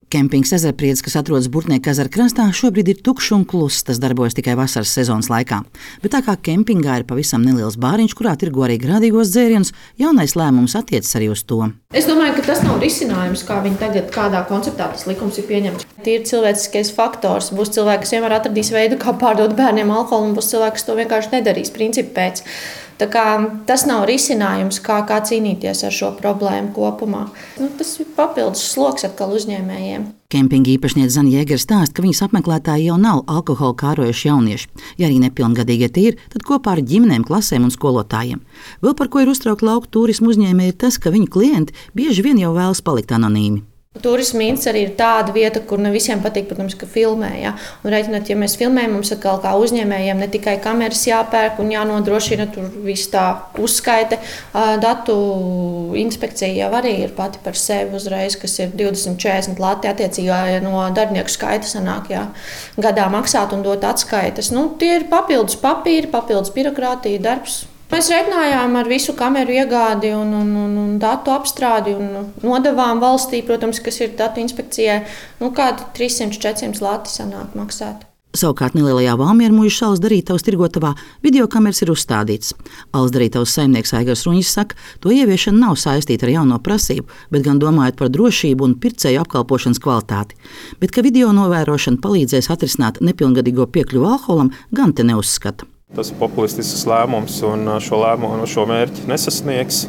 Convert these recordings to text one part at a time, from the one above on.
Kempings Ezerpriedze, kas atrodas Burtnieka ezera krastā, šobrīd ir tukšs un kluss. Tas darbojas tikai vasaras sezonas laikā. Bet tā kā kempingā ir pavisam neliels bāriņš, kurā tirgo arī grādīgos dzērienus, jaunais lēmums attiecas arī uz to. Es domāju, ka tas nav risinājums, kā viņi tagad, kādā konceptā tas likums ir pieņemts. Tīri cilvēciskais faktors. Būs cilvēki, kas vienmēr atradīs veidu, kā pārdot bērniem alkoholu, un būs cilvēki, kas to vienkārši nedarīs principu pēc. Tā kā tas nav risinājums, kā cīnīties ar šo problēmu kopumā. Tas ir papildus sloks atkal uzņēmējiem. Kempinga īpašniece Zana Jēgere stāsta, ka viņas apmeklētāji jau nav alkoholu kārojuši jaunieši. Ja arī nepilngadīgie tie ir, tad kopā ar ģimenēm, klasēm un skolotājiem. Vēl par ko ir uztraukti lauku turismu uzņēmēji, ir tas, ka viņu klienti bieži vien jau vēlas palikt anonīmi. Turisma ints arī ir tāda vieta, kur ne visiem patīk, protams, ka filmē. Ja? Un reiķinot, ja mēs filmējam, mums atkal kā uzņēmējiem ne tikai kameras jāpērk un jānodrošina tur viss tā uzskaite. Datu inspekcija jau arī ir pati par sevi uzreiz, kas ir 20-40 lati attiecīgā no darbinieku skaita sanāk, ja? Gadā maksāt un dot atskaites. Tie ir papildus papīri, papildus birokrātija, darbs. Mēs reiķinājām ar visu kameru iegādi un datu apstrādi un nodevām valstī, protams, kas ir datu inspekcijai, kādi 300-400 lati sanāk maksāt. Savukārt nelielajā Valmiermuižas Alus Darītavas tirgotavā videokameras ir uzstādītas. Alus Darītavas saimnieks Aigars Ruņģis saka, to ieviešana nav saistīta ar jauno prasību, bet gan domājot par drošību un pircēju apkalpošanas kvalitāti. Bet ka video novērošana palīdzēs atrisināt nepilngadīgo piekļuvu alkoholam, gan te neuzskata. Tas ir populistisks lēmums, un šo mērķi nesasniegs,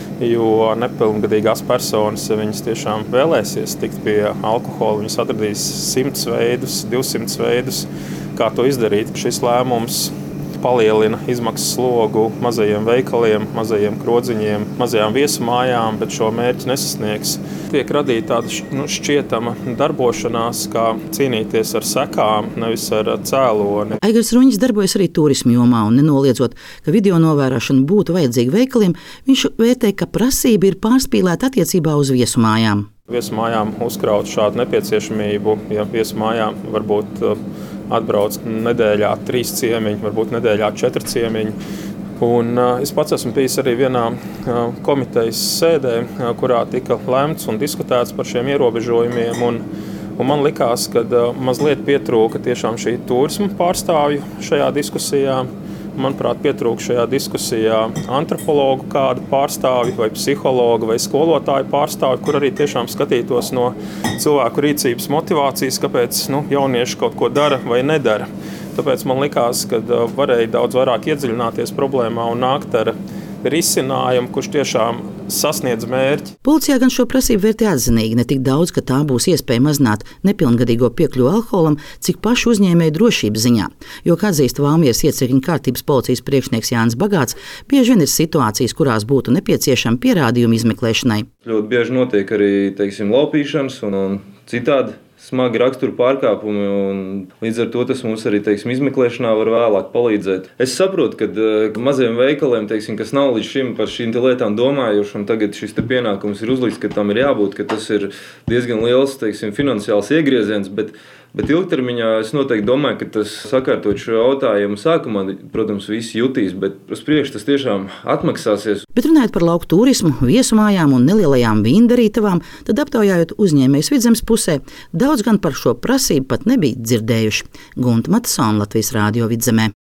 jo nepilngadīgās personas, ja viņas tiešām vēlēsies tikt pie alkohola, viņas atradīs 100 veidus, 200 veidus, kā to izdarīt. Šis lēmums palielina izmaksu slogu mazajiem veikaliem, mazajiem krodziņiem, mazajām viesmājām, bet šo mērķi nesasniegs. Tiek radīta tāda šķietama darbošanās, kā cīnīties ar sekām, nevis ar cēloni. Aigars Ruņģis darbojas arī turismu jomā un nenoliedzot, ka video novērošana būtu vajadzīga veikaliem, viņš vērtē, ka prasība ir pārspīlēta attiecībā uz viesmājām. Viesmājām uzkraut šādu nepieciešamību, ja viesmājām varbūt atbrauc nedēļā 3 ciemiņi, varbūt nedēļā 4 ciemiņi. Un es pats esmu bijis arī vienā komitejas sēdē, kurā tika lemts un diskutēts par šiem ierobežojumiem. Un man likās, ka mazliet pietrūka tiešām šī turisma pārstāvju šajā diskusijā. Manuprāt, pietrūka šajā diskusijā antropologu kādu pārstāvi vai psihologu vai skolotāju pārstāvi, kur arī tiešām skatītos no cilvēku rīcības motivācijas, kāpēc jaunieši kaut ko dara vai nedara. Tāpēc man likās, ka varēja daudz vairāk iedziļināties problēmā un nākt ar risinājumu, kurš tiešām sasniedz mērķi. Policijā gan šo prasību vērtē atzinīgi, ne tik daudz, ka tā būs iespēja mazināt nepilngadīgo piekļuvi alkoholam, cik pašu uzņēmēju drošības ziņā. Jo, kā atzīst Valmieras iecirkņu kārtības policijas priekšnieks Jānis Bagāts, bieži vien ir situācijas, kurās būtu nepieciešama pierādījuma izmeklēšanai. Ļoti bieži notiek arī, laupīšanas un citādi smagi rakstura pārkāpumi, un līdz ar to tas mums arī izmeklēšanā var vēlāk palīdzēt. Es saprotu, ka maziem veikaliem, kas nav līdz šim par šīm lietām domājuši, un tagad šis pienākums ir uzlikts, ka tam ir jābūt, ka tas ir diezgan liels finansiāls iegrieziens, bet ilgtermiņā es noteikti domāju, ka tas sakārtot šo jautājumu sākumā, protams, visi jutīs, bet uz priekšu tas tiešām atmaksāsies. Bet runājot par lauku turismu, viesmājām un nelielajām vīndarītavām, tad aptaujājot uzņēmējus Vidzemes pusē, daudz gan par šo prasību pat nebija dzirdējuši. Gunta Matasona, Latvijas Rādio Vidzemē.